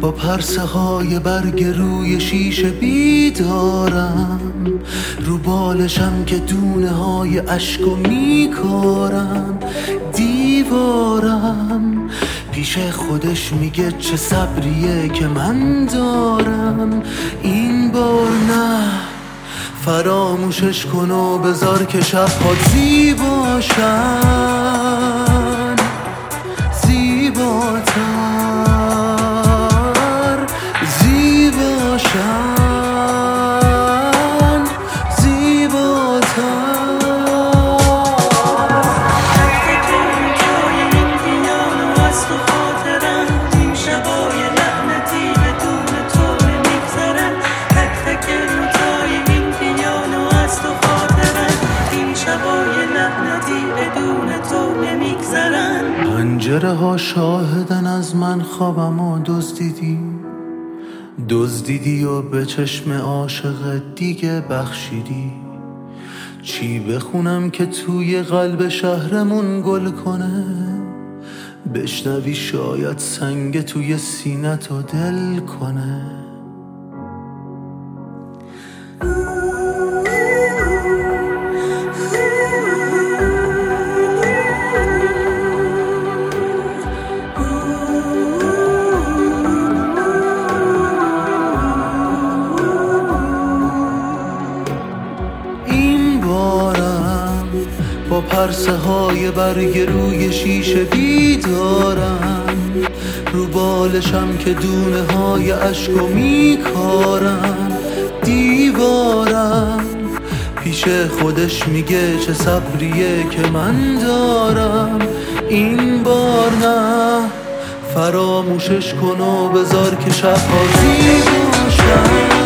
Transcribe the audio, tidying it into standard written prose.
با پرسه های برگ روی شیشه بیدارم، رو بالشم که دونه های عشقو میکارم. دیوارم پیش خودش میگه چه صبریه که من دارم. این بار نه، فراموشش کن و بذار که شب‌ها زیباشن، زیباتر، زیباشن، زیباتر. پنجره ها شاهدن از من خوابم و دزدیدی و به چشم عاشق دیگه بخشیدی. چی بخونم که توی قلب شهرمون گل کنه، بشنوی شاید سنگ توی سینه‌تو دل کنه. با پرسه های برگ روی شیشه بیدارم، رو بالشم که دونه های عشقو میکارم. دیوارم پیش خودش میگه چه صبریه که من دارم. این بار نه، فراموشش کن و بذار که شب‌ها زیباشن.